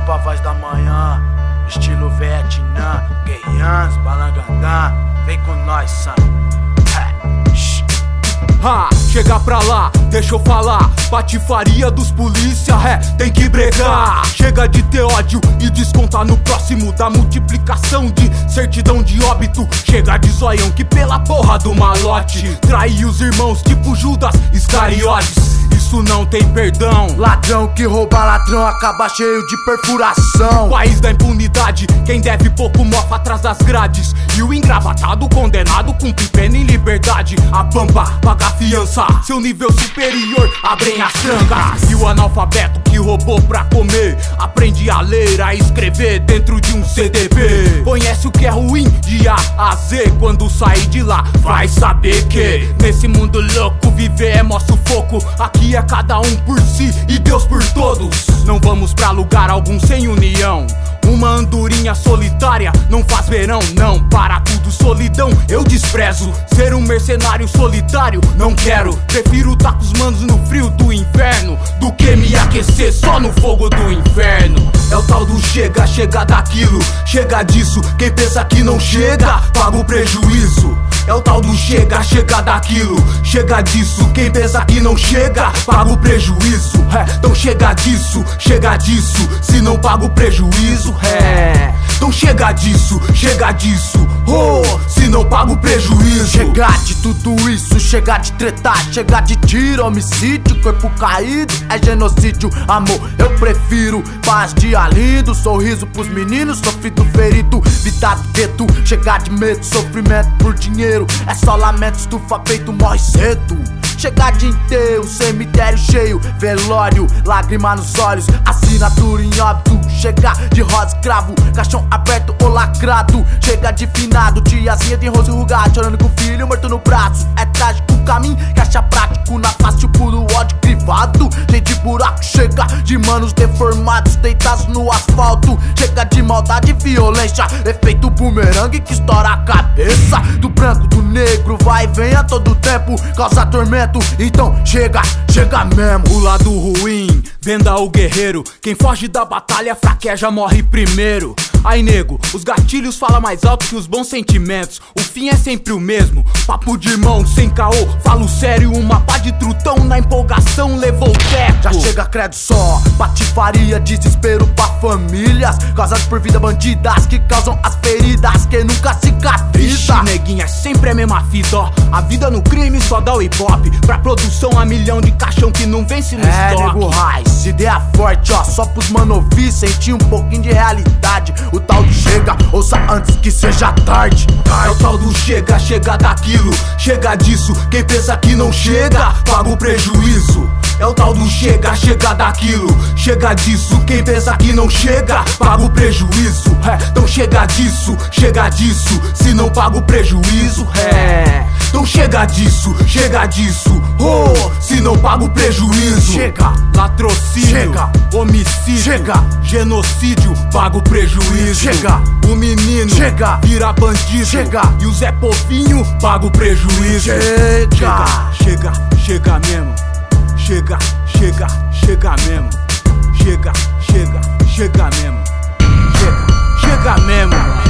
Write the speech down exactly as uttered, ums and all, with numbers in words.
pra voz da manhã, estilo Vietnã, Gueians, Balangandã, vem com nós, son. Ha, chega pra lá, deixa eu falar. Patifaria dos polícia, é, tem que bregar. Chega de ter ódio e descontar no próximo. Da multiplicação de certidão de óbito. Chega de zoião que pela porra do malote trai os irmãos tipo Judas Iscariotes. Isso não tem perdão. Ladrão que rouba ladrão acaba cheio de perfuração. País da impunidade, quem deve pouco mofa atrás das grades. E o engravatado condenado cumpre pena em liberdade. A pampa paga fiança, seu nível superior abrem as trancas. E o analfabeto que roubou pra comer aprende a ler, a escrever dentro de um C D B. Conhece o que é ruim de A a Z. Quando sair de lá vai saber que nesse mundo louco viver é mó sufoco. Aqui é cada um por si e Deus por todos. Não vamos pra lugar algum sem união. Uma andorinha solitária não faz verão, não. Para tudo solidão eu desprezo. Ser um mercenário solitário não quero. Prefiro tá com os manos no frio do inverno do que me aquecer só no fogo do inferno. É o tal do chega, chega daquilo. Chega disso, quem pensa que não chega paga o prejuízo. É o tal do chega, chega daquilo. Chega disso, quem pensa que não chega paga o prejuízo. É, então chega disso, chega disso. Se não paga o prejuízo, é, então chega disso, chega disso. Oh, se não paga o prejuízo. Chega de tudo isso, chega de tretar, chega de tiro, homicídio, corpo caído é genocídio. Amor, eu prefiro paz, dia lindo, sorriso pros meninos, sofrido, ferido, vida do gueto. Chega de medo, sofrimento por dinheiro, é só lamento, estufa peito, morre cedo. Chega de enterro, cemitério cheio, velório, lágrima nos olhos, assinatura em óbito. Chega de rosa escravo, caixão aberto ou lacrado. Chega de finado, tiazinha de rosto enrugado, chorando com o filho morto no braço. É trágico o caminho, que acha prático na face, o puro ódio crivado. Cheio de buraco, chega de manos deformados, deitados no asfalto. Chega de maldade e violência, efeito bumerangue que estoura a cabeça. Do branco, do negro, vai e vem a todo tempo, causa tormento. Então chega, chega mesmo. O lado ruim, venda o guerreiro. Quem foge da batalha fraqueja, morre primeiro. Aí nego, os gatilhos falam mais alto que os bons sentimentos. O fim é sempre o mesmo, papo de irmão sem caô. Falo sério, uma pá de trutão na empolgação levou o teco. Já chega credo só, patifaria, desespero pra famílias causadas por vida bandidas que causam as feridas que nunca cicatriza. Vixe, neguinha, sempre a mesma fita, ó. A vida no crime só dá o hip hop. Pra produção a milhão de caixão que não vence no é, estoque. Nego Raiz, ideia forte, ó, só pros mano ouvir, sentir um pouquinho de realidade. O tal do chega, ouça antes que seja tarde. É o tal do chega, chega daquilo. Chega disso, quem pensa que não chega paga o prejuízo. É o tal do chega, chega daquilo. Chega disso, quem pensa que não chega paga o prejuízo. É, então chega disso, chega disso. Se não paga o prejuízo, é, então chega disso, chega disso. Oh, se não paga o prejuízo. Chega, latrocínio, chega, homicídio, chega, genocídio, paga o prejuízo. Chega, o menino, chega, vira bandido, chega, e o Zé Povinho paga o prejuízo. Chega, chega, chega mesmo. Chega, chega, chega mesmo. Chega, chega, chega mesmo. Chega, chega mesmo.